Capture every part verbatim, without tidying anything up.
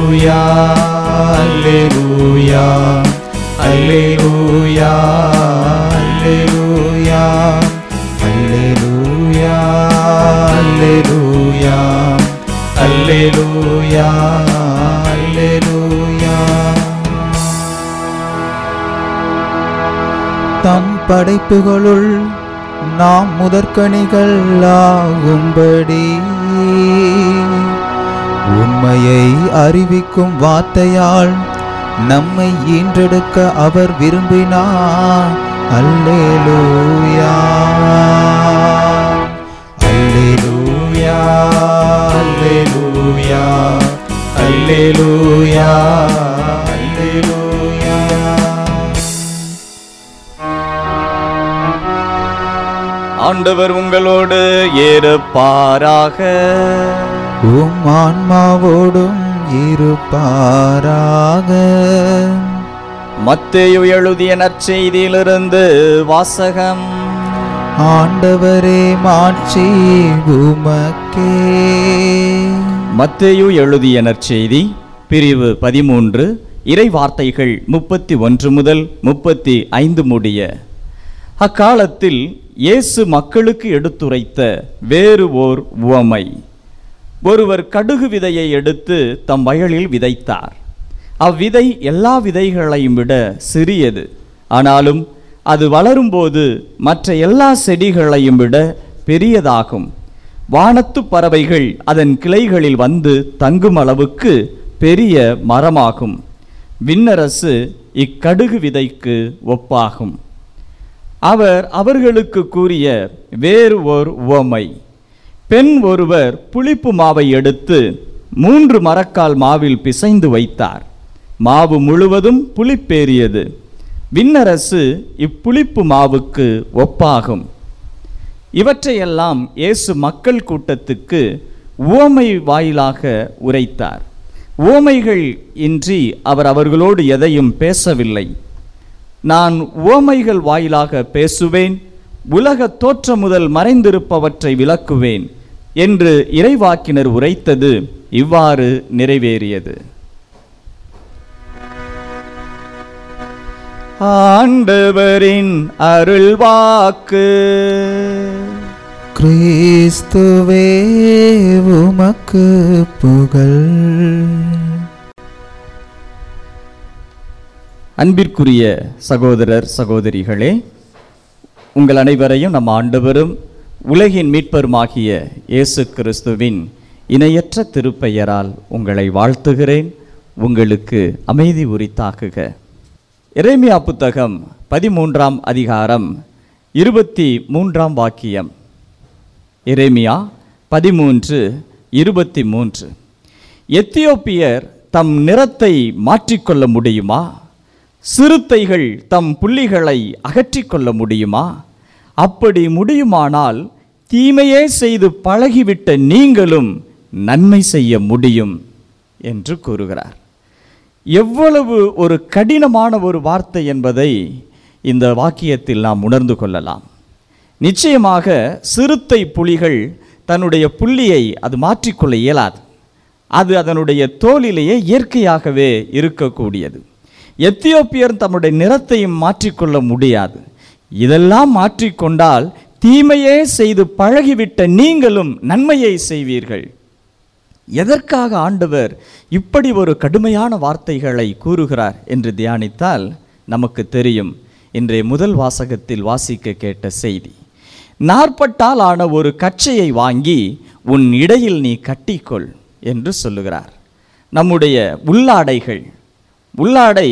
அல்லேலூயா அல்லேலூயா அல்லேலூயா அல்லேலூயா அல்லேலூயா அல்லேலூயா அல்லேலூயா. தம் படைப்புகளுள் நாம் முதற்கனிகள் ஆகும்படி உண்மையை அறிவிக்கும் வார்த்தையால் நம்மை ஈன்றெடுக்க அவர் விரும்பினார். அல்லேலூயா அல்லேலூயா அல்லேலூயா அல்லேலூயா அல்லேலூயா. ஆண்டவர் உங்களோடு இருப்பாராக. உம் ஆன்மாவோடும் இருப்பாராக. மத்தேயு எழுதிய நற்செய்தியிலிருந்து வாசகம். ஆண்டவரே மாட்சி உமக்கே. மத்தேயு எழுதிய நற்செய்தி பிரிவு பதிமூன்று, இறை வார்த்தைகள் முப்பத்தி ஒன்று முதல் முப்பத்தி ஐந்து முடிய. அக்காலத்தில் இயேசு மக்களுக்கு எடுத்துரைத்த வேறு ஓர் உவமை. ஒருவர் கடுகு விதையை எடுத்து தம் வயலில் விதைத்தார். அவ்விதை எல்லா விதைகளையும் விட சிறியது. ஆனாலும் அது வளரும்போது மற்ற எல்லா செடிகளையும் விட பெரியதாகும். வானத்து பறவைகள் அதன் கிளைகளில் வந்து தங்கும் அளவுக்கு பெரிய மரமாகும். விண்ணரசு இக்கடுகு விதைக்கு ஒப்பாகும். அவர் அவர்களுக்கு கூறிய வேறு ஓர் உவமை. பெண் ஒருவர் புளிப்பு மாவை எடுத்து மூன்று மரக்கால் மாவில் பிசைந்து வைத்தார். மாவு முழுவதும் புளிப்பேறியது. விண்ணரசு இப்புளிப்பு மாவுக்கு ஒப்பாகும். இவற்றையெல்லாம் இயேசு மக்கள் கூட்டத்துக்கு உவமை வாயிலாக உரைத்தார். உவமைகள் இன்றி அவர் அவர்களோடு எதையும் பேசவில்லை. நான் உவமைகள் வாயிலாக பேசுவேன், உலக தோற்றம் முதல் மறைந்திருப்பவற்றை விளக்குவேன் என்று இறைவாக்கினர் உரைத்தது இவ்வாறு நிறைவேறியது. ஆண்டவரின் அருள்வாக்கு. கிறிஸ்துவே உமக்கு புகழ். அன்பிற்குரிய சகோதரர் சகோதரிகளே, உங்கள் அனைவரையும் நம் ஆண்டவரும் உலகின் மீட்பருமாகிய இயேசு கிறிஸ்துவின் இணையற்ற திருப்பெயரால் உங்களை வாழ்த்துகிறேன். உங்களுக்கு அமைதி உரித்தாக்குக. எரேமியா புத்தகம் பதிமூன்றாம் அதிகாரம் இருபத்தி மூன்றாம் வாக்கியம். எரேமியா பதிமூன்று இருபத்தி மூன்று. எத்தியோப்பியர் தம் நிறத்தை மாற்றிக்கொள்ள முடியுமா? சிறுத்தைகள் தம் புள்ளிகளை அகற்றிக்கொள்ள முடியுமா? அப்படி முடியுமானால் தீமையே செய்து பழகிவிட்ட நீங்களும் நன்மை செய்ய முடியும் என்று கூறுகிறார். எவ்வளவு ஒரு கடினமான ஒரு வார்த்தை என்பதை இந்த வாக்கியத்தில் நாம் உணர்ந்து கொள்ளலாம். நிச்சயமாக சிறுத்தை புலிகள் தன்னுடைய புள்ளியை அது மாற்றிக்கொள்ள இயலாது. அது அதனுடைய தோலிலேயே இயற்கையாகவே இருக்கக்கூடியது. எத்தியோப்பியர் தம்முடைய நிறத்தையும் மாற்றிக்கொள்ள முடியாது. இதெல்லாம் மாற்றிக்கொண்டால் தீமையே செய்து பழகிவிட்ட நீங்களும் நன்மையை செய்வீர்கள். எதற்காக ஆண்டவர் இப்படி ஒரு கடுமையான வார்த்தைகளை கூறுகிறார் என்று தியானித்தால் நமக்கு தெரியும். இன்றைய முதல் வாசகத்தில் வாசிக்க கேட்ட செய்தி, நாற்பட்டால் ஆன ஒரு கச்சையை வாங்கி உன் இடையில் நீ கட்டிக்கொள் என்று சொல்லுகிறார். நம்முடைய உள்ளாடைகள், உள்ளாடை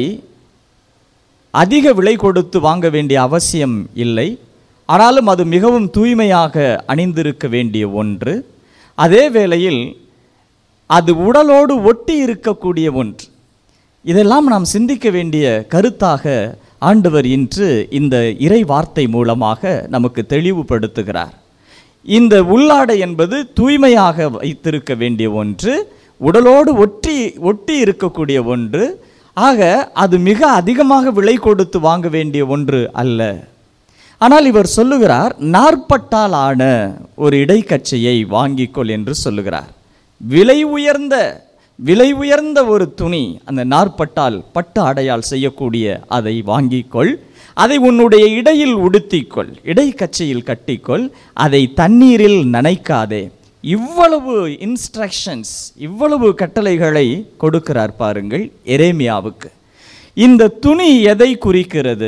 அதிக விலை கொடுத்து வாங்க வேண்டிய அவசியம் இல்லை. ஆனாலும் அது மிகவும் தூய்மையாக அணிந்திருக்க வேண்டிய ஒன்று. அதே வேளையில் அது உடலோடு ஒட்டி இருக்கக்கூடிய ஒன்று. இதெல்லாம் நாம் சிந்திக்க வேண்டிய கருத்தாக ஆண்டவர் இன்று இந்த இறை வார்த்தை மூலமாக நமக்கு தெளிவுபடுத்துகிறார். இந்த உள்ளாடை என்பது தூய்மையாக வைத்திருக்க வேண்டிய ஒன்று, உடலோடு ஒட்டி ஒட்டி இருக்கக்கூடிய ஒன்று. ஆக அது மிக அதிகமாக விலை கொடுத்து வாங்க வேண்டிய ஒன்று அல்ல. ஆனால் இவர் சொல்லுகிறார், நாற்பட்டால் ஆன ஒரு இடைக்கச்சையை வாங்கிக்கொள் என்று சொல்லுகிறார். விலை உயர்ந்த விலை உயர்ந்த ஒரு துணி, அந்த நாற்பட்டால் பட்டு ஆடையால் செய்யக்கூடிய அதை வாங்கிக்கொள், அதை உன்னுடைய இடையில் உடுத்திக்கொள், இடை கச்சையில் கட்டிக்கொள், அதை தண்ணீரில் நனைக்காதே. இவ்வளவு இன்ஸ்ட்ரக்ஷன்ஸ், இவ்வளவு கட்டளைகளை கொடுக்கிறார் பாருங்கள் எரேமியாவுக்கு. இந்த துணி எதை குறிக்கிறது?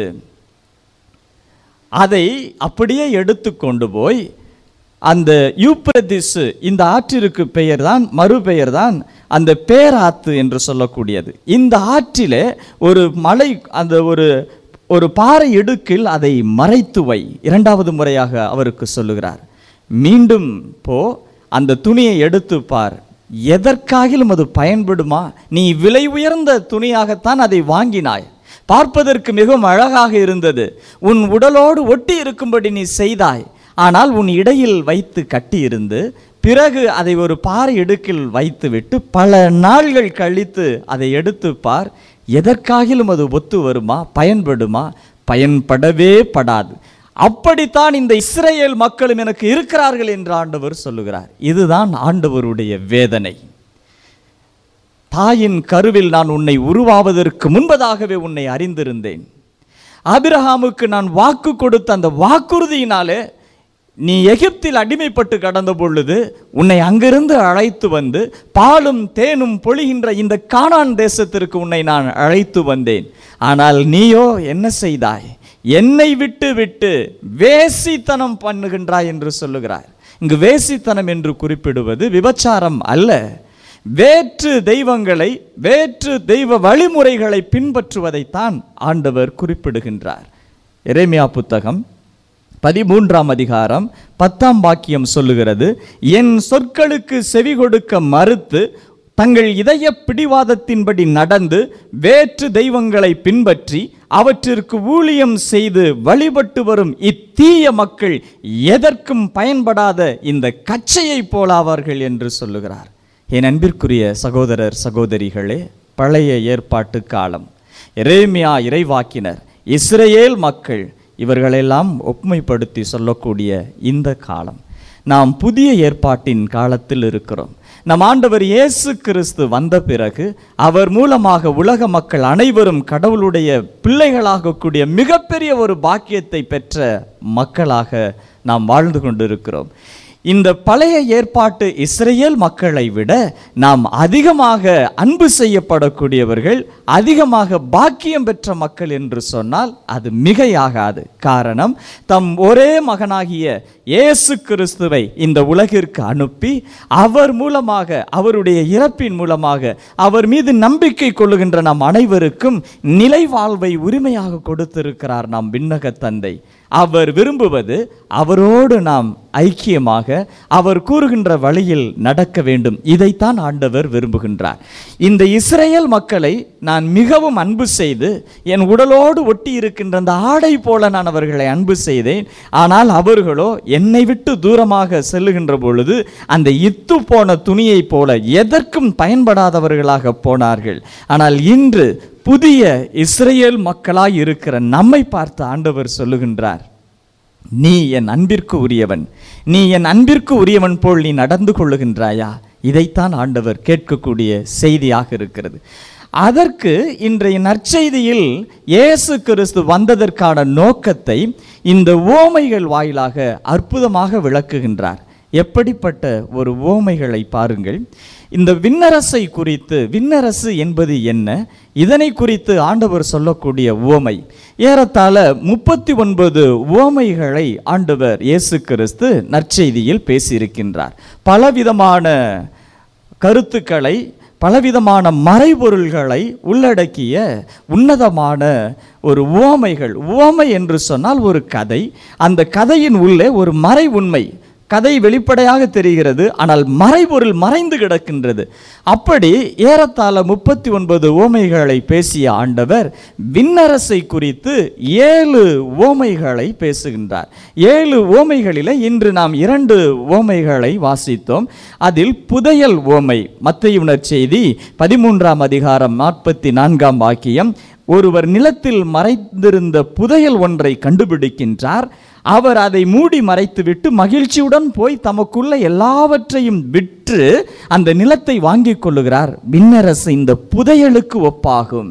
அதை அப்படியே எடுத்து கொண்டு போய் அந்த யூப்ரதிஸ், இந்த ஆற்றிற்கு பெயர் தான், மறுபெயர் தான் அந்த பேராத்து என்று சொல்லக்கூடியது. இந்த ஆற்றிலே ஒரு மலை, அந்த ஒரு ஒரு பாறை இடுக்கில் அதை மறைத்து வை. இரண்டாவது முறையாக அவருக்கு சொல்லுகிறார், மீண்டும் போ, அந்த துணியை எடுத்து பார், எதற்காகிலும் அது பயன்படுமா? நீ விலை உயர்ந்த துணியாகத்தான் அதை வாங்கினாய், பார்ப்பதற்கு மிகவும் அழகாக இருந்தது, உன் உடலோடு ஒட்டி இருக்கும்படி நீ செய்தாய், ஆனால் உன் இடையில் வைத்து கட்டியிருந்து பிறகு அதை ஒரு பாறை இடுக்கில் வைத்துவிட்டு பல நாள்கள் கழித்து அதை எடுத்து பார், எதற்காகிலும் அது ஒத்து வருமா? பயன்படுமா? பயன்படவே படாது. அப்படித்தான் இந்த இஸ்ரேல் மக்களும் எனக்கு இருக்கிறார்கள் என்று ஆண்டவர் சொல்லுகிறார். இதுதான் ஆண்டவருடைய வேதனை. தாயின் கருவில் நான் உன்னை உருவாவதற்கு முன்பதாகவே உன்னை அறிந்திருந்தேன். ஆபிரகாமுக்கு நான் வாக்கு கொடுத்த அந்த வாக்குறுதியினாலே நீ எகிப்தில் அடிமைப்பட்டு கடந்த பொழுது உன்னை அங்கிருந்து அழைத்து வந்து பாலும் தேனும் பொழிகின்ற இந்த கானான் தேசத்திற்கு உன்னை நான் அழைத்து வந்தேன். ஆனால் நீயோ என்ன செய்தாய்? என்னை விட்டு விட்டு வேசித்தனம் பண்ணுகின்றாய் என்று சொல்லுகிறார். இங்கு வேசித்தனம் என்று குறிப்பிடுவது விபச்சாரம் அல்ல, வேற்று தெய்வங்களை, வேற்று தெய்வ வழிமுறைகளை பின்பற்றுவதைத்தான் ஆண்டவர் குறிப்பிடுகின்றார். எரேமியா புத்தகம் பதிமூன்றாம் அதிகாரம் பத்தாம் வாக்கியம் சொல்லுகிறது, என் சொற்களுக்கு செவி கொடுக்க மறுத்து தங்கள் இதய பிடிவாதத்தின்படி நடந்து வேற்று தெய்வங்களை பின்பற்றி அவற்றிற்கு ஊழியம் செய்து வழிபட்டு வரும் இத்தீய மக்கள் எதற்கும் பயன்படாத இந்த கச்சையை போலாவார்கள் என்று சொல்லுகிறார். என் அன்பிற்குரிய சகோதரர் சகோதரிகளே, பழைய ஏற்பாட்டு காலம், எரேமியா இறைவாக்கினர், இஸ்ரேல் மக்கள், இவர்களெல்லாம் ஒப்புமைப்படுத்தி சொல்லக்கூடிய இந்த காலம், நாம் புதிய ஏற்பாட்டின் காலத்தில் இருக்கிறோம். நம் ஆண்டவர் இயேசு கிறிஸ்து வந்த பிறகு அவர் மூலமாக உலக மக்கள் அனைவரும் கடவுளுடைய பிள்ளைகளாகக்கூடிய மிகப்பெரிய ஒரு பாக்கியத்தை பெற்ற மக்களாக நாம் வாழ்ந்து கொண்டிருக்கிறோம். இந்த பழைய ஏற்பாட்டு இஸ்ரேல் மக்களை விட நாம் அதிகமாக அன்பு செய்யப்படக்கூடியவர்கள், அதிகமாக பாக்கியம் பெற்ற மக்கள் என்று சொன்னால் அது மிகையாகாது. காரணம், தம் ஒரே மகனாகிய இயேசு கிறிஸ்துவை இந்த உலகிற்கு அனுப்பி அவர் மூலமாக, அவருடைய இறப்பின் மூலமாக அவர் மீது நம்பிக்கை கொள்ளுகின்ற நாம் அனைவருக்கும் நிலை வாழ்வை உரிமையாக கொடுத்திருக்கிறார் நம் விண்ணக தந்தை. அவர் விரும்புவது அவரோடு நாம் ஐக்கியமாக அவர் கூறுகின்ற வழியில் நடக்க வேண்டும். இதைத்தான் ஆண்டவர் விரும்புகின்றார். இந்த இஸ்ரேல் மக்களை நான் மிகவும் அன்பு செய்து என் உடலோடு ஒட்டி இருக்கின்ற அந்த ஆடை போல நான் அவர்களை அன்பு செய்தேன். ஆனால் அவர்களோ என்னை விட்டு தூரமாக செல்லுகின்ற பொழுது அந்த இத்து போன துணியை போல எதற்கும் பயன்படாதவர்களாக போனார்கள். ஆனால் இன்று புதிய இஸ்ரேல் மக்களாய் இருக்கிற நம்மை பார்த்து ஆண்டவர் சொல்லுகின்றார், நீ என் அன்பிற்கு உரியவன், நீ என் அன்பிற்கு உரியவன் போல் நீ நடந்து கொள்ளுகின்றாயா? இதைத்தான் ஆண்டவர் கேட்கக்கூடிய செய்தியாக இருக்கிறது. அதற்கு இன்றைய நற்செய்தியில் இயேசு கிறிஸ்து வந்ததற்கான நோக்கத்தை இந்த உவமைகள் வாயிலாக அற்புதமாக விளக்குகின்றார். எப்படிப்பட்ட ஒரு உவமைகளை பாருங்கள். இந்த விண்ணரசை குறித்து, விண்ணரசு என்பது என்ன, இதனை குறித்து ஆண்டவர் சொல்லக்கூடிய உவமை, ஏறத்தாழ முப்பத்தி ஒன்பது உவமைகளை ஆண்டவர் இயேசு கிறிஸ்து நற்செய்தியில் பேசியிருக்கின்றார். பலவிதமான கருத்துக்களை, பலவிதமான மறைபொருள்களை உள்ளடக்கிய உன்னதமான ஒரு உவமைகள். உவமை என்று சொன்னால் ஒரு கதை, அந்த கதையின் உள்ளே ஒரு மறை உண்மை, கதை வெளிப்படையாக தெரிகிறது, ஆனால் மறைபொருள் மறைந்து கிடக்கின்றது. அப்படி ஏறத்தாழ முப்பத்தி ஒன்பது உவமைகளை பேசிய ஆண்டவர் விண்ணரசை குறித்து ஏழு உவமைகளை பேசுகின்றார். ஏழு உவமைகளில் இன்று நாம் இரண்டு உவமைகளை வாசித்தோம். அதில் புதையல் உவமை, மத்தேயு நற்செய்தி பதிமூன்றாம் அதிகாரம் நாற்பத்தி நான்காம் வாக்கியம், ஒருவர் நிலத்தில் மறைந்திருந்த புதையல் ஒன்றை கண்டுபிடிக்கின்றார். அவர் அதை மூடி மறைத்துவிட்டு மகிழ்ச்சியுடன் போய் தமக்குள்ள எல்லாவற்றையும் விற்று அந்த நிலத்தை வாங்கிக் கொள்ளுகிறார். விண்ணரசு இந்த புதையலுக்கு ஒப்பாகும்.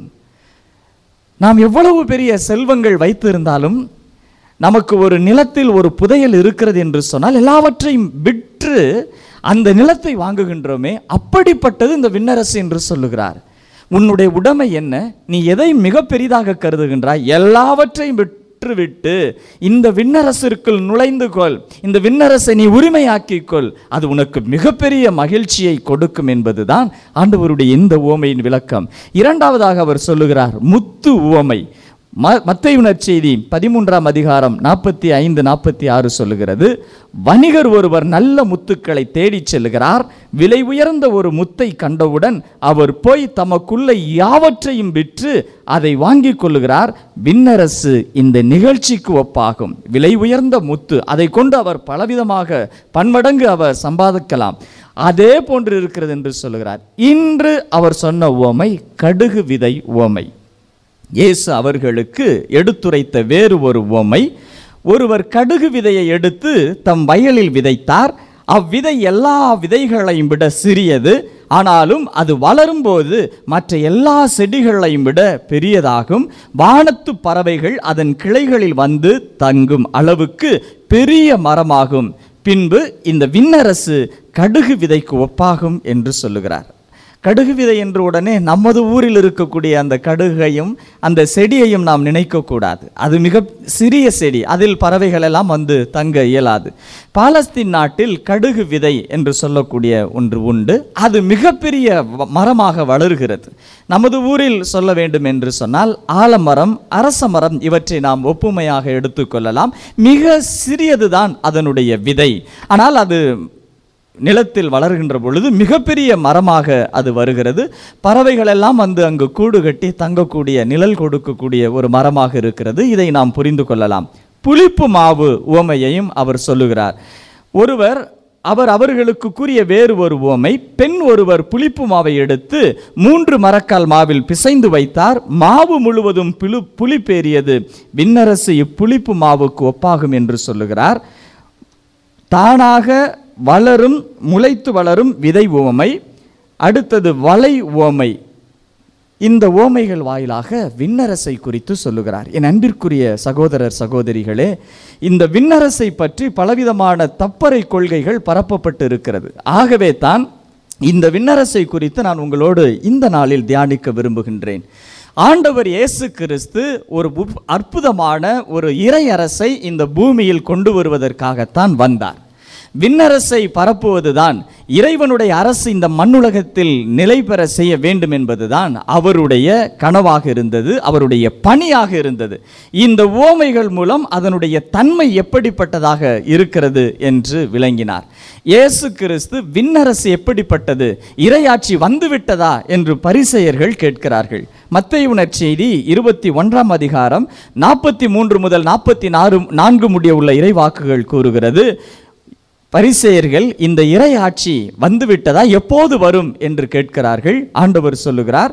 நாம் எவ்வளவு பெரிய செல்வங்கள் வைத்திருந்தாலும் நமக்கு ஒரு நிலத்தில் ஒரு புதையல் இருக்கிறது என்று சொன்னால் எல்லாவற்றையும் விற்று அந்த நிலத்தை வாங்குகின்றோமே, அப்படிப்பட்டது இந்த விண்ணரசு என்று சொல்லுகிறார். உன்னுடைய உடைமை என்ன? நீ எதை மிக பெரிதாக கருதுகின்றாய்? எல்லாவற்றையும் விட்டுவிட்டு இந்த விண்ணரசிற்குள் நுழைந்து கொள், இந்த விண்ணரசை நீ உரிமையாக்கிக்கொள், அது உனக்கு மிகப்பெரிய மகிழ்ச்சியை கொடுக்கும் என்பதுதான் ஆண்டவருடைய இந்த உவமையின் விளக்கம். இரண்டாவதாக அவர் சொல்லுகிறார் முத்து உவமை. மத்தேயு நற்செய்தி பதிமூன்றாம் அதிகாரம் நாற்பத்தி ஐந்து நாற்பத்தி ஆறு சொல்லுகிறது, வணிகர் ஒருவர் நல்ல முத்துக்களை தேடிச் செல்கிறார். விலை உயர்ந்த ஒரு முத்தை கண்டவுடன் அவர் போய் தமக்குள்ள யாவற்றையும் விற்று அதை வாங்கிக் கொள்ளுகிறார். விண்ணரசு இந்த நிகழ்ச்சிக்கு ஒப்பாகும். விலை உயர்ந்த முத்து, அதை கொண்டு அவர் பலவிதமாக பன்மடங்கு அவர் சம்பாதிக்கலாம். அதே போன்று இருக்கிறது என்று சொல்லுகிறார். இன்று அவர் சொன்ன உவமை கடுகு விதை உவமை. இயேசு அவர்களுக்கு எடுத்துரைத்த வேறு ஒரு உவமை, ஒருவர் கடுகு விதையை எடுத்து தம் வயலில் விதைத்தார். அவ்விதை எல்லா விதைகளையும் விட சிறியது, ஆனாலும் அது வளரும்போது மற்ற எல்லா செடிகளையும் விட பெரியதாகும். வானத்து பறவைகள் அதன் கிளைகளில் வந்து தங்கும் அளவுக்கு பெரிய மரமாகும். பின்பு இந்த விண்ணரசு கடுகு விதைக்கு ஒப்பாகும் என்று சொல்லுகிறார். கடுகு விதை என்று உடனே நமது ஊரில் இருக்கக்கூடிய அந்த கடுகையும் அந்த செடியையும் நாம் நினைக்கக்கூடாது. அது மிக சிறிய செடி, அதில் பறவைகள் எல்லாம் வந்து தங்க இயலாது. பாலஸ்தீன் நாட்டில் கடுகு விதை என்று சொல்லக்கூடிய ஒன்று உண்டு. அது மிகப்பெரிய மரமாக வளர்கிறது. நமது ஊரில் சொல்ல வேண்டும் என்று சொன்னால் ஆலமரம், அரச மரம் இவற்றை நாம் ஒப்புமையாக எடுத்துக்கொள்ளலாம். மிக சிறியதுதான் அதனுடைய விதை, ஆனால் அது நிலத்தில் வளர்கின்ற பொழுது மிகப்பெரிய மரமாக அது வருகிறது. பறவைகள் எல்லாம் வந்து அங்கு கூடு கட்டி தங்கக்கூடிய, நிழல் கொடுக்கக்கூடிய ஒரு மரமாக இருக்கிறது. இதை நாம் புரிந்து கொள்ளலாம். புளிப்பு மாவு உவமையையும் அவர் சொல்லுகிறார். ஒருவர் அவர் அவர்களுக்கு கூறிய வேறு ஒரு உவமை, பெண் ஒருவர் புளிப்பு மாவை எடுத்து மூன்று மரக்கால் மாவில் பிசைந்து வைத்தார். மாவு முழுவதும் புளி புளிப்பேறியது. விண்ணரசு இப்புளிப்பு மாவுக்கு ஒப்பாகும் என்று சொல்லுகிறார். தானாக வளரும், முளைத்து வளரும் விதை உவமை. அடுத்தது வலை உவமை. இந்த உவமைகள் வாயிலாக விண்ணரசை குறித்து சொல்லுகிறார். என் அன்பிற்குரிய சகோதரர் சகோதரிகளே, இந்த விண்ணரசை பற்றி பலவிதமான தப்பறை கொள்கைகள் பரப்பப்பட்டு இருக்கிறது. ஆகவே தான் இந்த விண்ணரசை குறித்து நான் உங்களோடு இந்த நாளில் தியானிக்க விரும்புகின்றேன். ஆண்டவர் இயேசு கிறிஸ்து ஒரு அற்புதமான ஒரு இறையரசை இந்த பூமியில் கொண்டு வருவதற்காகத்தான் வந்தார். விண்ணரசை பரப்புவதுதான், இறைவனுடைய அரசு இந்த மண்ணுலகத்தில் நிலை பெற செய்ய வேண்டும் என்பதுதான் அவருடைய கனவாக இருந்தது, அவருடைய பணியாக இருந்தது. இந்த உவமைகள் மூலம் அதனுடைய தன்மை எப்படிப்பட்டதாக இருக்கிறது என்று விளங்கினார். இயேசு கிறிஸ்து விண்ணரசு எப்படிப்பட்டது, இறையாட்சி வந்துவிட்டதா என்று பரிசேயர்கள் கேட்கிறார்கள். மத்தேயு நற்செய்தி இருபத்தி ஒன்றாம் அதிகாரம் நாற்பத்தி மூன்று முதல் நாற்பத்தி நாறு நான்கு முடிய உள்ள இறைவாக்குகள் கூறுகிறது, பரிசேயர்கள் இந்த இறையாட்சி வந்துவிட்டதா, எப்போது வரும் என்று கேட்கிறார்கள். ஆண்டவர் சொல்லுகிறார்,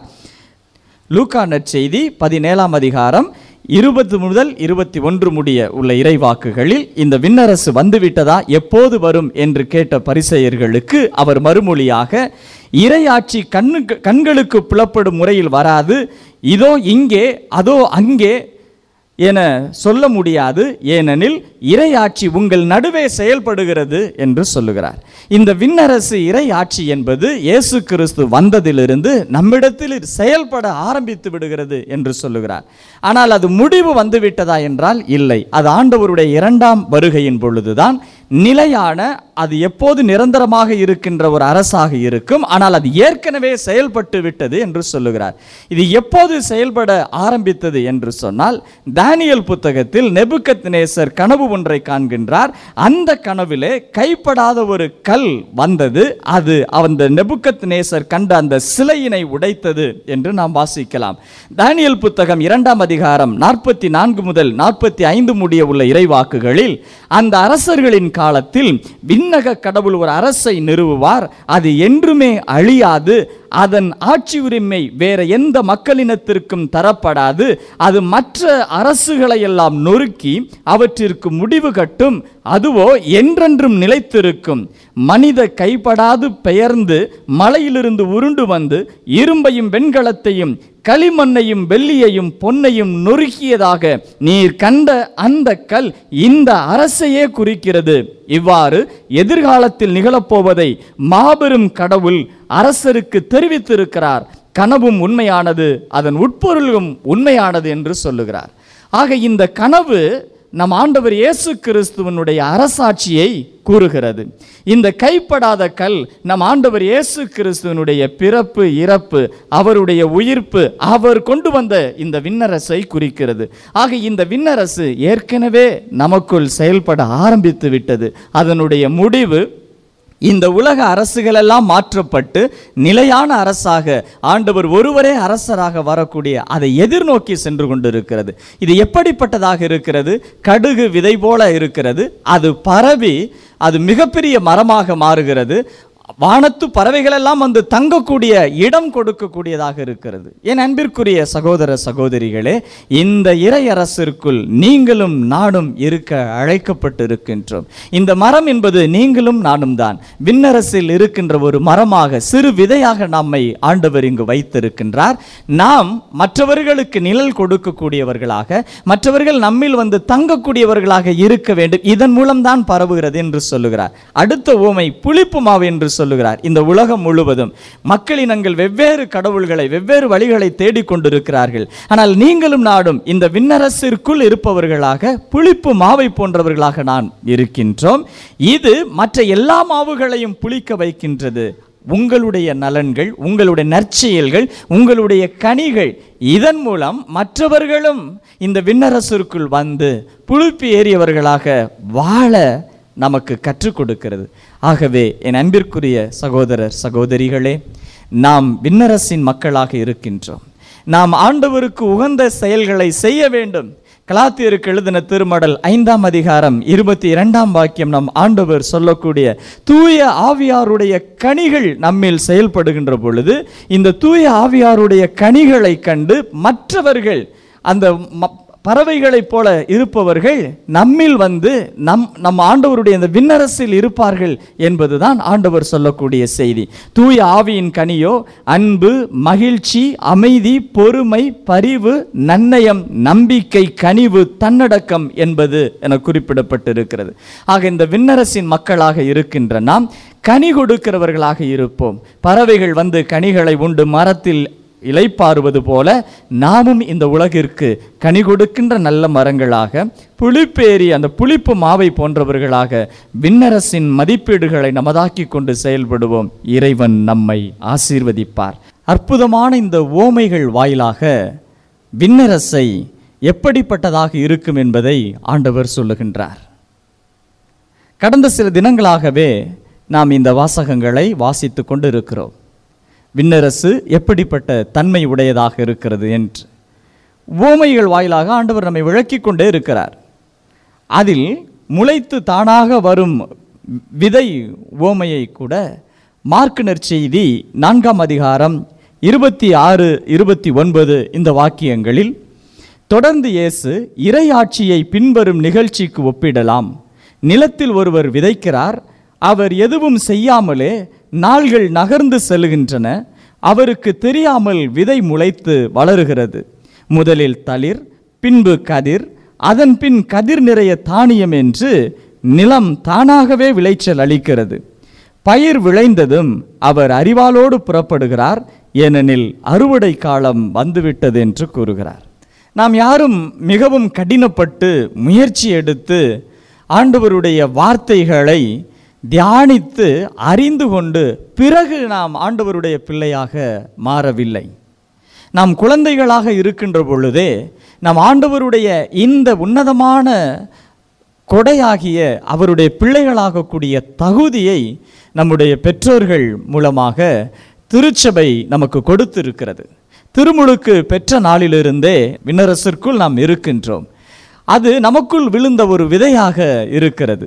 லூக்கா நற்செய்தி பதினேழாம் அதிகாரம் இருபது முதல் இருபத்தி ஒன்று முடிய உள்ள இறைவாக்குகளில் இந்த விண்ணரசு வந்துவிட்டதா, எப்போது வரும் என்று கேட்ட பரிசேயர்களுக்கு அவர் மறுமொழியாக, இறையாட்சி கண்ணு கண்களுக்கு புலப்படும் முறையில் வராது, இதோ இங்கே அதோ அங்கே என சொல்ல முடியாது, ஏனெனில் இறையாட்சி உங்கள் நடுவே செயல்படுகிறது என்று சொல்லுகிறார். இந்த விண்ணரசு இறையாட்சி என்பது இயேசு கிறிஸ்து வந்ததிலிருந்து நம்மிடத்தில் செயல்பட ஆரம்பித்து விடுகிறது என்று சொல்லுகிறார். ஆனால் அது முடிவு வந்துவிட்டதா என்றால் இல்லை. அது ஆண்டவருடைய இரண்டாம் வருகையின் பொழுதுதான் நிலையான, அது எப்போது நிரந்தரமாக இருக்கின்ற ஒரு அரசாக இருக்கும். ஆனால் அது ஏற்கனவே செயல்பட்டு விட்டது என்று சொல்லுகிறார். இது எப்போது செயல்பட ஆரம்பித்தது என்று சொன்னால், தானியேல் புத்தகத்தில் நெபுக்கத்நேசர் கனவு ஒன்றை காண்கின்றார். அந்த கனவிலே கைப்படாத ஒரு கல் வந்தது. அது அந்த நெபுக்கத்நேசர் கண்ட அந்த சிலையினை உடைத்தது என்று நாம் வாசிக்கலாம். தானியேல் புத்தகம் இரண்டாம் அதிகாரம் நாற்பத்தி நான்கு முதல் நாற்பத்தி ஐந்து முடிய உள்ள இறைவாக்குகளில் அந்த அரசர்களின் காலத்தில் விண்ணக கடவுள் ஒரு அரசை நிறுவுவார். அது என்றுமே அழியாது. அதன் ஆட்சி உரிமை வேற எந்த மக்களினத்திற்கும் தரப்படாது. அது மற்ற அரசுகளை எல்லாம் நொறுக்கி அவற்றிற்கு முடிவு கட்டும். அதுவோ என்றென்றும் நிலைத்திருக்கும். மனித கைப்படாது பெயர்ந்து மலையிலிருந்து உருண்டு வந்து இரும்பையும் வெண்கலத்தையும் களிமண்ணையும் வெள்ளியையும் பொன்னையும் நொறுக்கியதாக நீர் கண்ட அந்த கல் இந்த அரசையே குறிக்கிறது. இவ்வாறு எதிர்காலத்தில் நிகழப்போவதை மாபெரும் கடவுள் அரசருக்கு தெரிவித்திருக்கிறார். கனவும் உண்மையானது, அதன் உட்பொருளும் உண்மையானது என்று சொல்லுகிறார். ஆக இந்த கனவு நம் ஆண்டவர் இயேசு கிறிஸ்துவனுடைய அரசாட்சியை கூறுகிறது. இந்த கைப்படாத கல் நம் ஆண்டவர் இயேசு கிறிஸ்துவனுடைய பிறப்பு, இறப்பு, அவருடைய உயிர்ப்பு, அவர் கொண்டு வந்த இந்த விண்ணரசை குறிக்கிறது. ஆக இந்த விண்ணரசு ஏற்கனவே நமக்குள் செயல்பட ஆரம்பித்து விட்டது. அதனுடைய முடிவு இந்த உலக அரசுகள் எல்லாம் மாற்றப்பட்டு நிலையான அரசாக ஆண்டவர் ஒருவரே அரசராக வரக்கூடிய அதை எதிர்நோக்கி சென்று கொண்டிருக்கிறது. இது எப்படிப்பட்டதாக இருக்கிறது? கடுகு விதை போல இருக்கிறது. அது பரவி அது மிகப்பெரிய மரமாக மாறுகிறது. வானத்து பறவைகள் எல்லாம் வந்து தங்கக்கூடிய இடம் கொடுக்கக்கூடியதாக இருக்கிறது. என் அன்பிற்குரிய சகோதர சகோதரிகளே, இந்த இறையரசிற்குள் நீங்களும் நானும் இருக்க அழைக்கப்பட்டு இருக்கின்றோம். இந்த மரம் என்பது நீங்களும் நானும் தான். விண்ணரசில் இருக்கின்ற ஒரு மரமாக, சிறு விதையாக நம்மை ஆண்டவர் இங்கு வைத்திருக்கின்றார். நாம் மற்றவர்களுக்கு நிழல் கொடுக்கக்கூடியவர்களாக, மற்றவர்கள் நம்மில் வந்து தங்கக்கூடியவர்களாக இருக்க வேண்டும். இதன் மூலம்தான் பரவுகிறது என்று சொல்லுகிறார். அடுத்த ஓமை புளிப்பு மாவு என்று சொல்லுகிறார். இந்த உலகம் முழுவதும் மக்களினங்கள் வெவ்வேறு கடவுள்களை, வெவ்வேறு வழிகளை தேடிக்கொண்டிருக்கிறார்கள். ஆனால் நீங்களும் நாடும் இந்த விண்ணரசிற்குள் இருப்பவர்களாக, புளிப்பு மாவை போன்றவர்களாக நான் இருக்கின்றோம். இது மற்ற எல்லா மாவுகளையும் புளிக்க வைக்கின்றது. உங்களுடைய நலன்கள், உங்களுடைய நற்செயல்கள், உங்களுடைய கனிகள், இதன் மூலம் மற்றவர்களும் இந்த விண்ணரசிற்குள் வந்து புளிப்பு ஏறியவர்களாக வாழ நமக்கு கற்றுக் கொடுக்கிறது. ஆகவே என் அன்பிற்குரிய சகோதரர் சகோதரிகளே, நாம் விண்ணரசின் மக்களாக இருக்கின்றோம். நாம் ஆண்டவருக்கு உகந்த செயல்களை செய்ய வேண்டும். கலாத்தியருக்கு எழுதின திருமடல் ஐந்தாம் அதிகாரம் இருபத்தி இரண்டாம் வாக்கியம் நம் ஆண்டவர் சொல்லக்கூடிய தூய ஆவியாருடைய கனிகள் நம்மில் செயல்படுகின்ற பொழுது, இந்த தூய ஆவியாருடைய கனிகளை கண்டு மற்றவர்கள், அந்த பறவைகளைப் போல இருப்பவர்கள் நம்மில் வந்து நம் நம் ஆண்டவருடைய இந்த விண்ணரசில் இருப்பார்கள் என்பதுதான் ஆண்டவர் சொல்லக்கூடிய செய்தி. தூய ஆவியின் கனியோ அன்பு, மகிழ்ச்சி, அமைதி, பொறுமை, பரிவு, நன்னயம், நம்பிக்கை, கனிவு, தன்னடக்கம் என்பது என குறிப்பிடப்பட்டிருக்கிறது. ஆக இந்த விண்ணரசின் மக்களாக இருக்கின்ற நாம் கனி கொடுக்கிறவர்களாக இருப்போம். பறவைகள் வந்து கனிகளை உண்டு மரத்தில் இலைப்பாறுவது போல நாமும் இந்த உலகிற்கு கனி கொடுக்கின்ற நல்ல மரங்களாக, புளிப்பேறி அந்த புளிப்பு மாவை போன்றவர்களாக விண்ணரசின் மதிப்பீடுகளை நமதாக்கி கொண்டு செயல்படுவோம். இறைவன் நம்மை ஆசீர்வதிப்பார். அற்புதமான இந்த ஓமைகள் வாயிலாக விண்ணரசை எப்படிப்பட்டதாக இருக்கும் என்பதை ஆண்டவர் சொல்லுகின்றார். கடந்த சில தினங்களாகவே நாம் இந்த வாசகங்களை வாசித்து கொண்டு இருக்கிறோம். விண்ணரசு எப்படிப்பட்ட தன்மை உடையதாக இருக்கிறது என்று ஓமைகள் வாயிலாக ஆண்டவர் நம்மை விளக்கி கொண்டே இருக்கிறார். அதில் முளைத்து தானாக வரும் விதை ஓமையை கூட மார்க்கு நற்செய்தி நான்காம் அதிகாரம் இருபத்தி ஆறு இருபத்தி ஒன்பது இந்த வாக்கியங்களில் தொடர்ந்து இயேசு இறையாட்சியை பின்வரும் நிகழ்ச்சிக்கு ஒப்பிடலாம். நிலத்தில் ஒருவர் விதைக்கிறார். அவர் எதுவும் செய்யாமலே நாள்கள் நகர்ந்து செல்கின்றன. அவருக்கு தெரியாமல் விதை முளைத்து வளருகிறது. முதலில் தளிர், பின்பு கதிர், அதன் பின் கதிர் நிறைய தானியம் என்று நிலம் தானாகவே விளைச்சல் அளிக்கிறது. பயிர் விளைந்ததும் அவர் அறிவாலோடு புறப்படுகிறார், ஏனெனில் அறுவடை காலம் வந்துவிட்டது என்று கூறுகிறார். நாம் யாரும் மிகவும் கடினப்பட்டு முயற்சி எடுத்து ஆண்டவருடைய வார்த்தைகளை தியானித்து அறிந்து கொண்டு பிறகு நாம் ஆண்டவருடைய பிள்ளையாக மாறவில்லை. நாம் குழந்தைகளாக இருக்கின்ற பொழுதே நாம் ஆண்டவருடைய இந்த உன்னதமான கொடையாகிய அவருடைய பிள்ளைகளாகக்கூடிய தகுதியை நம்முடைய பெற்றோர்கள் மூலமாக திருச்சபை நமக்கு கொடுத்திருக்கிறது. திருமுழுக்கு பெற்ற நாளிலிருந்தே விண்ணரசிற்குள் நாம் இருக்கின்றோம். அது நமக்குள் விழுந்த ஒரு விதையாக இருக்கிறது.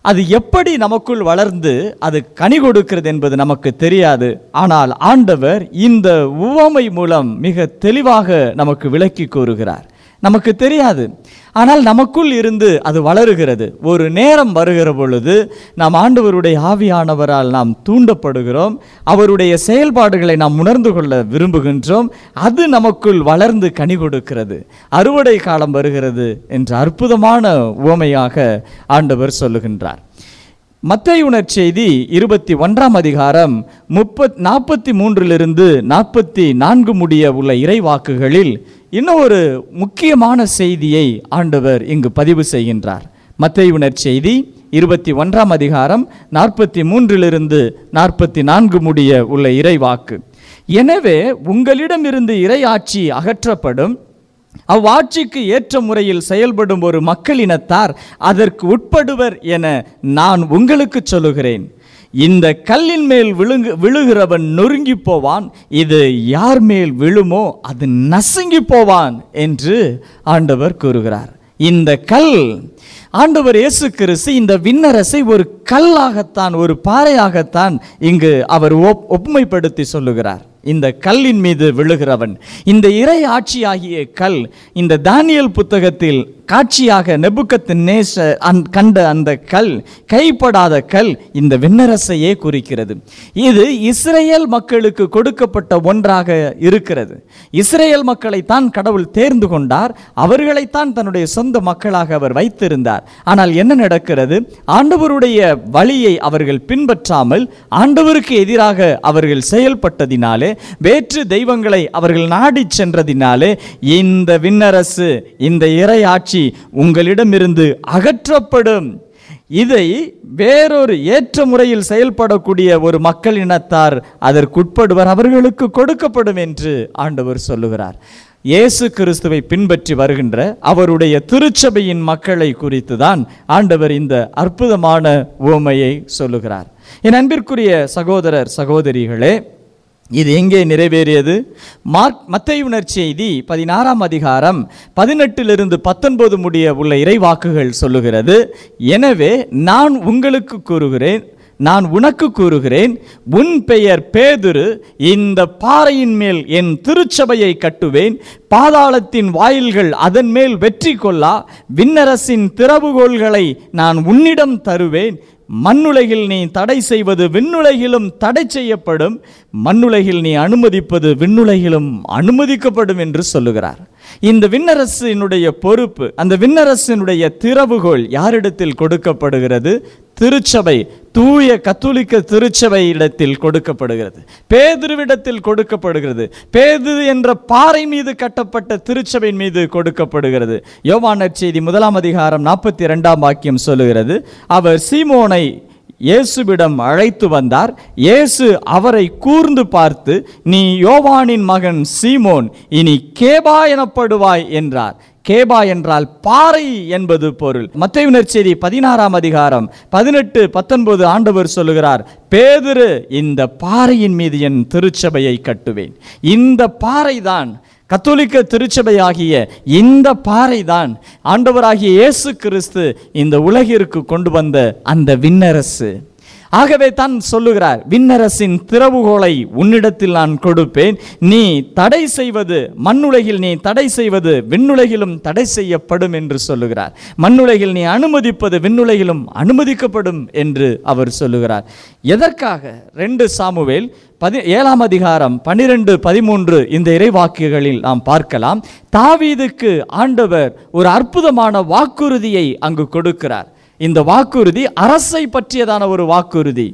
அது எப்படி நமக்குள் வளர்ந்து அது கனி கொடுக்கிறது என்பது நமக்கு தெரியாது. ஆனால் ஆண்டவர் இந்த உவமை மூலம் மிக தெளிவாக நமக்கு விளக்கி கூறுகிறார். நமக்கு தெரியாது, ஆனால் நமக்குள் இருந்து அது வளருகிறது. ஒரு நேரம் வருகிற பொழுது நாம் ஆண்டவருடைய ஆவியானவரால் நாம் தூண்டப்படுகிறோம். அவருடைய செயல்பாடுகளை நாம் உணர்ந்து கொள்ள விரும்புகின்றோம். அது நமக்குள் வளர்ந்து கனி கொடுக்கிறது. அறுவடை காலம் வருகிறது என்ற அற்புதமான உவமையாக ஆண்டவர் சொல்லுகின்றார். மத்தேயு நற்செய்தி இருபத்தி ஒன்றாம் அதிகாரம் முப்பத் நாற்பத்தி மூன்றிலிருந்து நாற்பத்தி நான்கு முடிய உள்ள இறைவாக்குகளில் இன்னும் ஒரு முக்கியமான செய்தியை ஆண்டவர் இங்கு பதிவு செய்கின்றார். மத்தேயு நற்செய்தி இருபத்தி ஒன்றாம் அதிகாரம் நாற்பத்தி மூன்றிலிருந்து நாற்பத்தி நான்கு முடிய உள்ள இறைவாக்கு. எனவே உங்களிடமிருந்து இறையாட்சி அகற்றப்படும், அவ்வாட்சிக்கு ஏற்ற முறையில் செயல்படும் ஒரு மக்களினத்தார் அதற்கு உட்படுவர் என நான் உங்களுக்கு சொல்லுகிறேன். இந்த கல்லின் மேல் விழுங்கு விழுகிறவன் நொறுங்கி போவான், இது யார் மேல் விழுமோ அது நசுங்கி போவான் என்று ஆண்டவர் கூறுகிறார். இந்த கல், ஆண்டவர் இயேசு கிறிஸ்து இந்த விண்ணரசை ஒரு கல்லாகத்தான், ஒரு பாறையாகத்தான் இங்கு அவர் ஒப்புமைப்படுத்தி சொல்லுகிறார். இந்த கல்லின் மீது விழுகிறவன், இந்த இறை ஆட்சியாகிய கல், இந்த தானியேல் புத்தகத்தில் காட்சியாக நேபுக்கத்நேசர் கண்ட அந்த கல், கைப்படாத கல், இந்த விண்ணரசையே குறிக்கிறது. இது இஸ்ரேல் மக்களுக்கு கொடுக்கப்பட்ட ஒன்றாக இருக்கிறது. இஸ்ரேல் மக்களை தான் கடவுள் தேர்ந்து கொண்டார், அவர்களைத்தான் தன்னுடைய சொந்த மக்களாக அவர் வைத்திருந்தார். ஆனால் என்ன நடக்கிறது? ஆண்டவருடைய வழியை அவர்கள் பின்பற்றாமல் ஆண்டவருக்கு எதிராக அவர்கள் செயல்பட்டதினாலே, வேற்று தெய்வங்களை அவர்கள் நாடி சென்றதினாலே இந்த விண்ணரசு, இந்த இறை ஆட்சி உங்களிடமிருந்து அகற்றப்படும். இதை வேறொரு ஏற்ற முறையில் செயல்படக்கூடிய ஒரு மக்களினத்தார் அதற்குட்படுவர், அவர்களுக்கு கொடுக்கப்படும் என்று ஆண்டவர் சொல்லுகிறார். இயேசு கிறிஸ்துவை பின்பற்றி வருகின்ற அவருடைய திருச்சபையின் மக்களை குறித்து தான் ஆண்டவர் இந்த அற்புதமான உவமையை சொல்லுகிறார். என் அன்பிற்குரிய சகோதரர் சகோதரிகளே, இது எங்கே நிறைவேறியது? மார்க் மத்தேயு நற்செய்தி பதினாறாம் அதிகாரம் பதினெட்டிலிருந்து பத்தொன்பது முடிய உள்ள இறைவாக்குகள் சொல்லுகிறது. எனவே நான் உங்களுக்கு கூறுகிறேன், நான் உனக்கு கூறுகிறேன், உன் பெயர் பேதுரு, இந்த பாறையின் மேல் என் திருச்சபையை கட்டுவேன், பாதாளத்தின் வாயில்கள் அதன் மேல் வெற்றி கொள்ளா, விண்ணரசின் திறவுகோல்களை நான் உன்னிடம் தருவேன். மண்ணுலகில் நீ தடை செய்வது விண்ணுலகிலும் தடை செய்யப்படும், மண்ணுலகில் நீ அனுமதிப்பது விண்ணுலகிலும் அனுமதிக்கப்படும் என்று சொல்லுகிறார். இந்த விண்ணரசினுடைய பொறுப்பு, அந்த விண்ணரசினுடைய திறவுகோல் யாரிடத்தில் கொடுக்கப்படுகிறது? திருச்சபை, தூய கத்தோலிக்க திருச்சபை இடத்தில் கொடுக்கப்படுகிறது, பேதுருவிடத்தில் கொடுக்கப்படுகிறது, பேதுரு என்ற பாறை மீது கட்டப்பட்ட திருச்சபையின் மீது கொடுக்கப்படுகிறது. யோவான் நற்செய்தி முதலாம் அதிகாரம் நாற்பத்தி இரண்டாம் வாக்கியம் சொல்லுகிறது, அவர் சீமோனை இயேசுவிடம் அழைத்து வந்தார். இயேசு அவரை கூர்ந்து பார்த்து, நீ யோவானின் மகன் சீமோன், இனி கேபா எனப்படுவாய் என்றார். கேபா என்றால் பாறை என்பது பொருள். மத்தேயு நற்செய்தி பதினாறாம் அதிகாரம் பதினெட்டு பத்தொன்பது ஆண்டவர் சொல்லுகிறார், பேதுரு, இந்த பாறையின் மீது என் திருச்சபையை கட்டுவேன். இந்த பாறைதான் கத்தோலிக்க திருச்சபையாகிய இந்த பாறைதான் ஆண்டவராகிய இயேசு கிறிஸ்து இந்த உலகிற்கு கொண்டு வந்த அந்த விண்ணரசு. ஆகவே தான் சொல்லுகிறார், விண்ணரசின் திறவுகோலை உன்னிடத்தில் நான் கொடுப்பேன், நீ தடை செய்வது மண்ணுலகில் நீ தடை செய்வது விண்ணுலகிலும் தடை செய்யப்படும் என்று சொல்லுகிறார். மண்ணுலகில் நீ அனுமதிப்பது விண்ணுலகிலும் அனுமதிக்கப்படும் என்று அவர் சொல்லுகிறார். எதற்காக? ரெண்டு சாமுவேல் பதி ஏழாம் அதிகாரம் பன்னிரெண்டு பதிமூன்று இந்த இறைவாக்கியங்களில் நாம் பார்க்கலாம். தாவீதுக்கு ஆண்டவர் ஒரு அற்புதமான வாக்குறுதியை அங்கு கொடுக்கிறார். இந்த வாக்குறுதி அரசை பற்றியதான ஒரு வாக்குறுதி.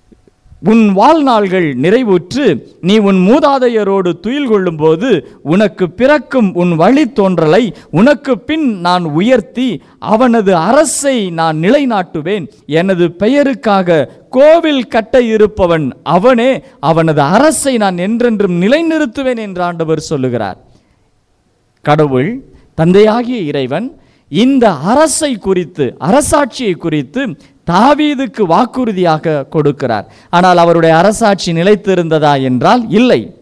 உன் வாழ்நாள்கள் நிறைவுற்று நீ உன் மூதாதையரோடு துயில் கொள்ளும் போது உனக்கு பிறக்கும் உன் வழி தோன்றலை உனக்கு பின் நான் உயர்த்தி அவனது அரசை நான் நிலைநாட்டுவேன். எனது பெயருக்காக கோவில் கட்ட இருப்பவன் அவனே, அவனது அரசை நான் என்றென்றும் நிலைநிறுத்துவேன் என்று ஆண்டவர் சொல்லுகிறார். கடவுள் தந்தையாகிய இறைவன் இந்த அரசை குறித்து, அரசாட்சியை குறித்து தாவீதுக்கு வாக்குறுதியாக கொடுக்கிறார். ஆனால் அவருடைய அரசாட்சி நிலைத்திருந்ததா என்றால் இல்லை.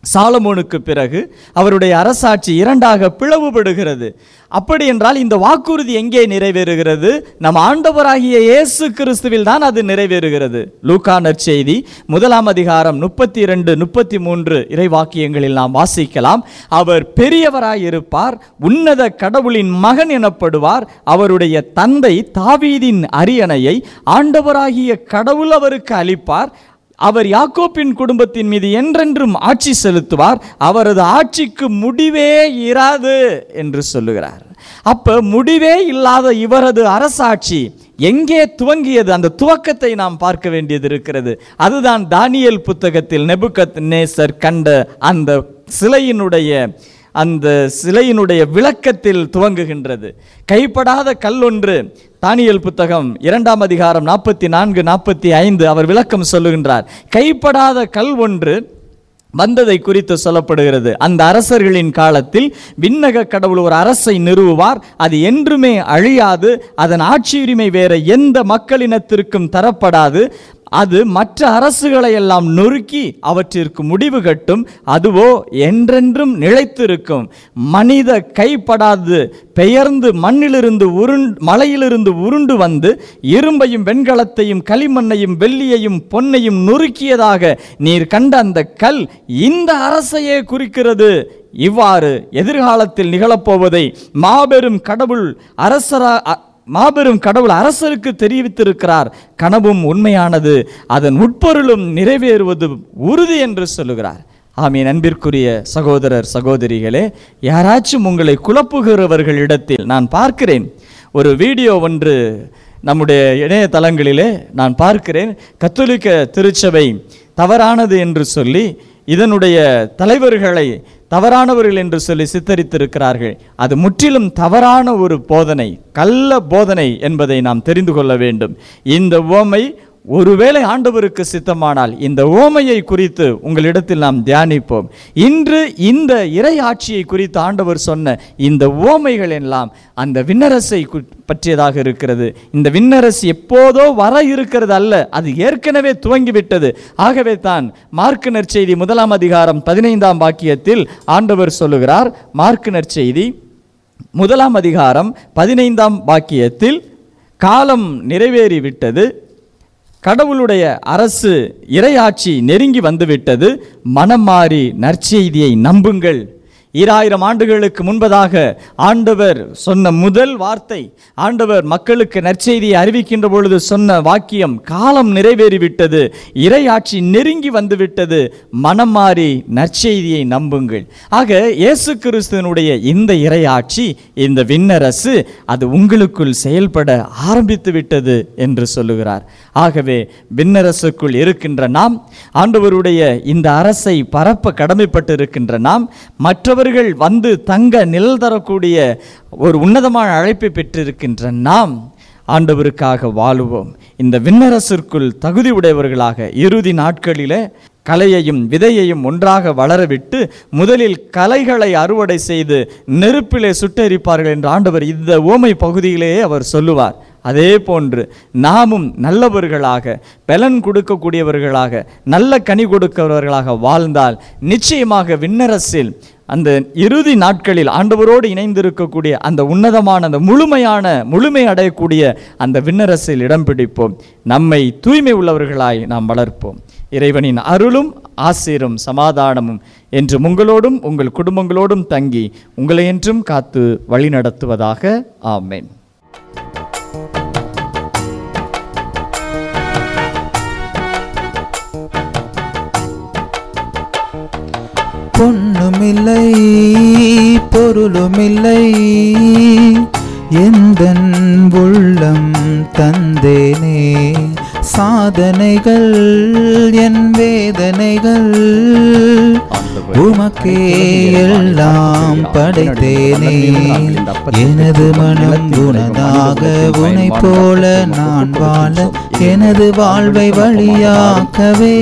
சாலமோனுக்கு பிறகு அவருடைய அரசாட்சி இரண்டாக பிளவுபடுகிறது. அப்படி என்றால் இந்த வாக்குறுதி எங்கே நிறைவேறுகிறது? நம் ஆண்டவராகிய இயேசு கிறிஸ்துவில் தான் அது நிறைவேறுகிறது. லூக்கா நற்செய்தி முதலாம் அதிகாரம் முப்பத்தி இரண்டு முப்பத்தி மூன்று இறைவாக்கியங்களில் நாம் வாசிக்கலாம். அவர் பெரியவராயிருப்பார், உன்னத கடவுளின் மகன் எனப்படுவார், அவருடைய தந்தை தாவீதின் அரியணையை ஆண்டவராகிய கடவுள் அவருக்கு அளிப்பார், அவர் யாக்கோப்பின் குடும்பத்தின் மீது என்றென்றும் ஆட்சி செலுத்துவார், அவரது ஆட்சிக்கு முடிவே இராது என்று சொல்லுகிறார். அப்ப முடிவே இல்லாத இவரது அரசாட்சி எங்கே துவங்கியது? அந்த துவக்கத்தை நாம் பார்க்க வேண்டியது இருக்கிறது. அதுதான் தானியேல் புத்தகத்தில் நேபுகத்நேசர் கண்ட அந்த சிலையினுடைய அந்த சிலையினுடைய விளக்கத்தில் துவங்குகின்றது. கைப்படாத கல் ஒன்று, தானியேல் புத்தகம் இரண்டாம் அதிகாரம் நாற்பத்தி நான்கு நாற்பத்தி ஐந்து அவர் விளக்கம் சொல்லுகின்றார். கைப்படாத கல் ஒன்று வந்ததை குறித்து சொல்லப்படுகிறது. அந்த அரசர்களின் காலத்தில் விண்ணக கடவுள் ஒரு அரசை நிறுவுவார், அது என்றுமே அழியாது, அதன் ஆட்சி உரிமை வேற எந்த மக்களினத்திற்கும் தரப்படாது, அது மற்ற அரசுகளை எல்லாம் நொறுக்கி அவற்றிற்கு முடிவு கட்டும், அதுவோ என்றென்றும் நிலைத்திருக்கும். மனித கைப்படாது பெயர்ந்து மண்ணிலிருந்து உருண்டு மலையிலிருந்து உருண்டு வந்து இரும்பையும் வெண்கலத்தையும் களிமண்ணையும் வெள்ளியையும் பொன்னையும் நொறுக்கியதாக நீர் கண்ட அந்த கல் இந்த அரசையே குறிக்கிறது. இவ்வாறு எதிர்காலத்தில் நிகழப்போவதை மாபெரும் கடவுள் அரசரா மாபெரும் கடவுள் அரசருக்கு தெரிவித்திருக்கிறார். கனவும் உண்மையானது, அதன் உட்பொருளும் நிறைவேறுவது உறுதி என்று சொல்லுகிறார். ஆமீன். அன்பிற்குரிய சகோதரர் சகோதரிகளே, யாராச்சும் உங்களை குழப்புகிறவர்களிடத்தில் நான் பார்க்கிறேன் ஒரு வீடியோ ஒன்று நம்முடைய இணையதளங்களிலே நான் பார்க்கிறேன். கத்தோலிக்க திருச்சபை தவறானது என்று சொல்லி இதனுடைய தலைவர்களை தவறானவர்கள் என்று சொல்லி சித்தரித்திருக்கிறார்கள். அது முற்றிலும் தவறான ஒரு போதனை, கள்ள போதனை என்பதை நாம் தெரிந்து கொள்ள வேண்டும். இந்த உவமை ஒருவேளை ஆண்டவருக்கு சித்தமானால் இந்த உவமையை குறித்து உங்களிடத்தில் நாம் தியானிப்போம். இன்று இந்த இறை ஆட்சியை குறித்து ஆண்டவர் சொன்ன இந்த உவமைகள் எல்லாம் அந்த விண்ணரசை பற்றியதாக இருக்கிறது. இந்த விண்ணரசு எப்போதோ வர இருக்கிறது அல்ல, அது ஏற்கனவே துவங்கிவிட்டது. ஆகவே தான் மார்க்கு நற்செய்தி முதலாம் அதிகாரம் பதினைந்தாம் வாக்கியத்தில் ஆண்டவர் சொல்லுகிறார். மார்க்கு நற்செய்தி முதலாம் அதிகாரம் பதினைந்தாம் வாக்கியத்தில், காலம் நிறைவேறிவிட்டது, கடவுளுடைய அரசு இறையாட்சி நெருங்கி வந்துவிட்டது, மனம் மாறி நற்செய்தியை நம்புங்கள். ஈராயிரம் ஆண்டுகளுக்கு முன்பதாக ஆண்டவர் சொன்ன முதல் வார்த்தை, ஆண்டவர் மக்களுக்கு நற்செய்தியை அறிவிக்கின்ற பொழுது சொன்ன வாக்கியம், காலம் நிறைவேறிவிட்டது, இறையாட்சி நெருங்கி வந்துவிட்டது, மனம் மாறி நற்செய்தியை நம்புங்கள். ஆக இயேசு கிறிஸ்துவினுடைய இந்த இறையாட்சி, இந்த விண்ணரசு, அது உங்களுக்குள் செயல்பட ஆரம்பித்து விட்டது என்று சொல்லுகிறார். ஆகவே விண்ணரசுக்குள் இருக்கின்ற நாம், ஆண்டவருடைய இந்த அரசை பரப்ப கடமைப்பட்டு இருக்கின்ற நாம், மற்றவர் வந்து தங்க நிழல் தரக்கூடிய ஒரு உன்னதமான அழைப்பை பெற்றிருக்கின்ற நாம் ஆண்டவருக்காக வாழுவோம். இந்த விண்ணரசிற்குள் தகுதி உடையவர்களாக இறுதி நாட்களிலே கலையையும் விதையையும் ஒன்றாக வளரவிட்டு முதலில் கலைகளை அறுவடை செய்து நெருப்பிலே சுட்டெரிப்பார்கள் என்று ஆண்டவர் இந்த ஓமை பகுதியிலேயே அவர் சொல்லுவார். அதே போன்று நாமும் நல்லவர்களாக, பலன் கொடுக்கக்கூடியவர்களாக, நல்ல கனி கொடுக்கிறவர்களாக வாழ்ந்தால் நிச்சயமாக விண்ணரசில் அந்த இறுதி நாட்களில் ஆண்டவரோடு இணைந்திருக்கக்கூடிய அந்த உன்னதமான அந்த முழுமையான முழுமை அடையக்கூடிய அந்த விண்ணரசில் இடம் பிடிப்போம். நம்மை தூய்மை உள்ளவர்களாய் நாம் வளர்ப்போம். இறைவனின் அருளும் ஆசீரும் சமாதானமும் என்று உங்களோடும் உங்கள் குடும்பங்களோடும் தங்கி உங்களை என்றும் காத்து வழி நடத்துவதாக. ஆமென். பொன்னுமில்லை பொருளுமில்லை, எந்தன் உள்ளம் தந்தேனே, சாதனைகள் என் வேதனைகள் உமக்கே எல்லாம் படைத்தேனே, எனது மனம் உனதாக உனை போல நான் வாழ எனது வாழ்வை வழியாக்கவே,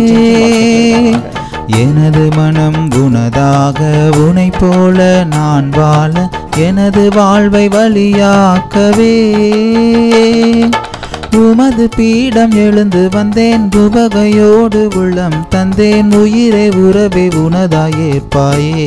எனது மனம் உனதாக உனை போல நான் வாழ எனது வாழ்வை வழியாக்கவே, உமது பீடம் எழுந்து வந்தேன், உபகையோடு உள்ளம் தந்தேன், உயிரே உறவே உனதாயேற்பாயே.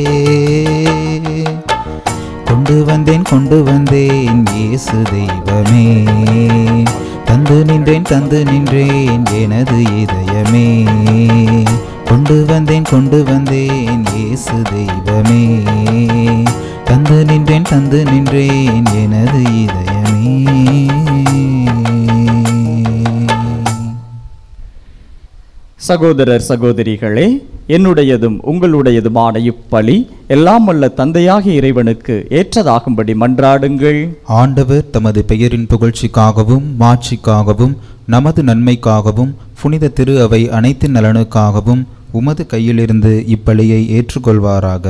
கொண்டு வந்தேன் கொண்டு வந்தேன் இயேசு தெய்வமே, தந்து நின்றேன் தந்து நின்றேன் எனது இதயமே. கொண்டு வந்தேன் கொண்டு வந்தேன் இயேசு தெய்வமே, தந்து நின்றேன் தந்து நின்றேன் எனது இதயமே. சகோதரர் சகோதரிகளே, என்னுடையதும் உங்களுடையதுமான இப்பலி எல்லாம் வல்ல தந்தையாகிய இறைவனுக்கு ஏற்றதாகும்படி மன்றாடுங்கள். ஆண்டவர் தமது பெயரின் புகழ்ச்சிக்காகவும் மாட்சிக்காகவும் நமது நன்மைக்காகவும் புனித திரு அவை அனைத்து நலனுக்காகவும் உமது கையிலிருந்து இப்பலியை ஏற்றுக்கொள்வாராக.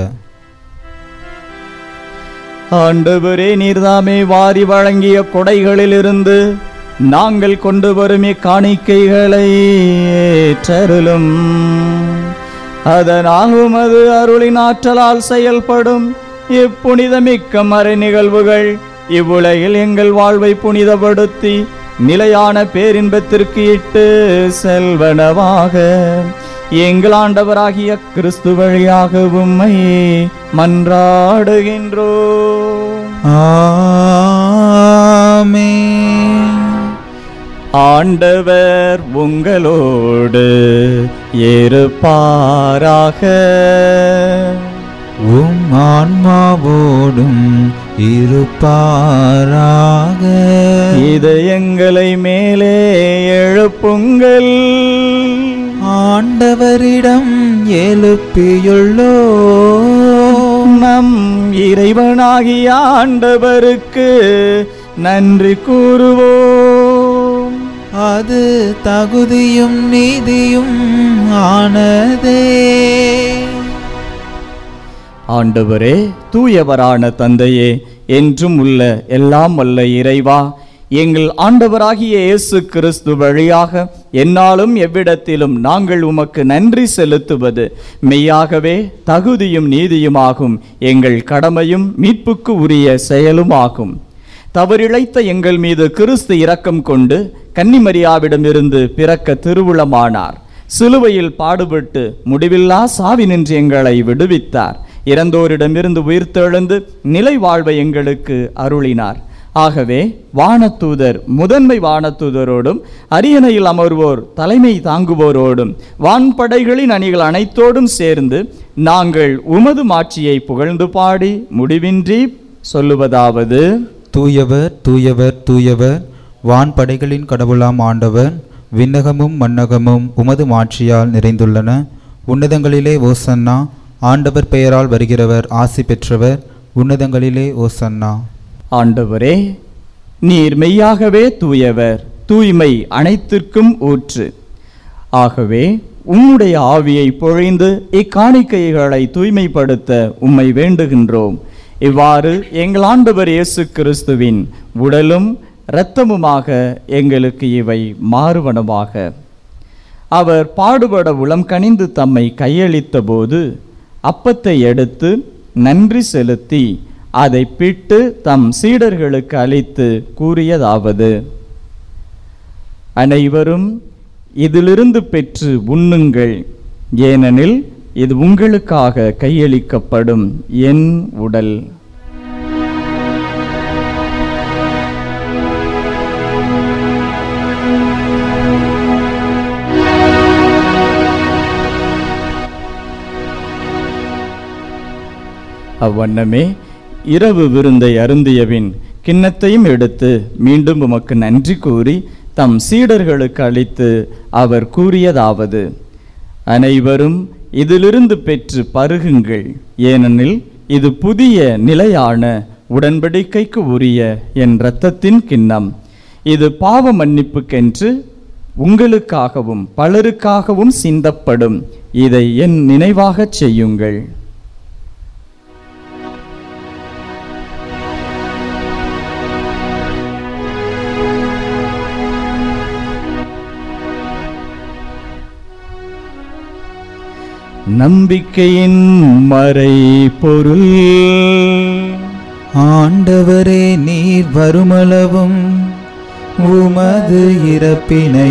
ஆண்டவரே, நீர்தாமே வாரி வழங்கிய கொடைகளிலிருந்து நாங்கள் கொண்டு வரும் இக்காணிக்கைகளை ஏற்றருளும். அதனால் உமது அருளின் ஆற்றலால் செயல்படும் இப்புனிதமிக்க மறை நிகழ்வுகள் இவ்வுலகில் எங்கள் வாழ்வை புனிதப்படுத்தி நிலையான பேரின்பத்திற்கு இட்டு செல்வனவாக எங்கள் ஆண்டவராகிய கிறிஸ்து வழியாக உம்மை மன்றாடுகின்றோம். ஆமென். ஆண்டவர் உங்களோடு இருப்பாராக. உம் ஆன்மாவோடும் இருப்பாராக. இதயங்களை மேலே எழுப்புங்கள். ஆண்டவரிடம் எழுப்பியுள்ளோ நம் இறைவனாகிய ஆண்டவருக்கு நன்றி கூறுவோம். அது தகுதியும் நீதியும் ஆனதே. ஆண்டவரே, தூயவரான தந்தையே, என்றும் உள்ள எல்லாம் வல்ல இறைவா, எங்கள் ஆண்டவராகிய இயேசு கிறிஸ்து வழியாக என்னாலும் எவ்விடத்திலும் நாங்கள் உமக்கு நன்றி செலுத்துவது மெய்யாகவே தகுதியும் நீதியுமாகும், எங்கள் கடமையும் மீட்புக்கு உரிய செயலுமாகும். தவறிழைத்த எங்கள் மீது கிறிஸ்து இரக்கம் கொண்டு கன்னிமரியாவிடமிருந்து பிறக்க திருவுளமானார். சிலுவையில் பாடுபட்டு முடிவில்லா சாவி நின்று எங்களை விடுவித்தார். இறந்தோரிடமிருந்து உயிர்த்தெழுந்து நிலை வாழ்வை எங்களுக்கு அருளினார். ஆகவே வானதூதர் முதன்மை வானதூதரோடும் அரியணையில் அமர்வோர் தலைமை தாங்குவோரோடும் வான்படைகளின் அணிகள் அனைத்தோடும் சேர்ந்து நாங்கள் உமது மாட்சியை புகழ்ந்து பாடி முடிவின்றி சொல்லுவதாவது: தூயவர் தூயவர் தூயவர், வான்படைகளின் கடவுளாம் ஆண்டவர். விண்ணகமும் மன்னகமும் உமது மாட்சியால் நிறைந்துள்ளன. உன்னதங்களிலே ஓசன்னா. ஆண்டவர் பெயரால் வருகிறவர் ஆசி பெற்றவர். உன்னதங்களிலே ஓசன்னா. ஆண்டவரே, நீர் மெய்யாகவே தூயவர், தூய்மை அனைத்திற்கும் ஊற்று. ஆகவே உம்முடைய ஆவியை பொழிந்து இக்காணிக்கைகளை தூய்மைப்படுத்த உம்மை வேண்டுகின்றோம். இவ்வாறு எங்கள் ஆண்டவர் இயேசு கிறிஸ்துவின் உடலும் இரத்தமுமாக எங்களுக்கு இவை மாறுவனவாக. அவர் பாடுபட உளம் கனிந்து தம்மை கையளித்த போது அப்பத்தை எடுத்து நன்றி செலுத்தி அதை பிட்டு தம் சீடர்களுக்கு அளித்து கூறியதாவது: அனைவரும் இதிலிருந்து பெற்று உண்ணுங்கள், ஏனெனில் இது உங்களுக்காக கையளிக்கப்படும் என் உடல். அவ்வண்ணமே இரவு விருந்தை அருந்தியபின் கிண்ணத்தையும் எடுத்து மீண்டும் உமக்கு நன்றி கூறி தம் சீடர்களுக்கு அளித்து அவர் கூறியதாவது: அனைவரும் இதிலிருந்து பெற்று பருகுங்கள், ஏனெனில் இது புதிய நிலையான உடன்படிக்கைக்கு உரிய என் இரத்தத்தின் கிண்ணம். இது பாவ மன்னிப்புக்கென்று உங்களுக்காகவும் பலருக்காகவும் சிந்தப்படும். இதை என் நினைவாகச் செய்யுங்கள். நம்பிக்கையின் மறை பொருள். ஆண்டவரே, நீர் வருமளவும் உமது இறப்பினை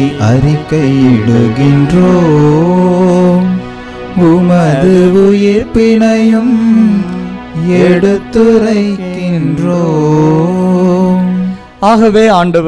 அறிக்கையிடுகின்றோம், உமது உயிர்ப்பினையும் எடுத்துரைக்கின்றோம். ஆகவே ஆண்டவர்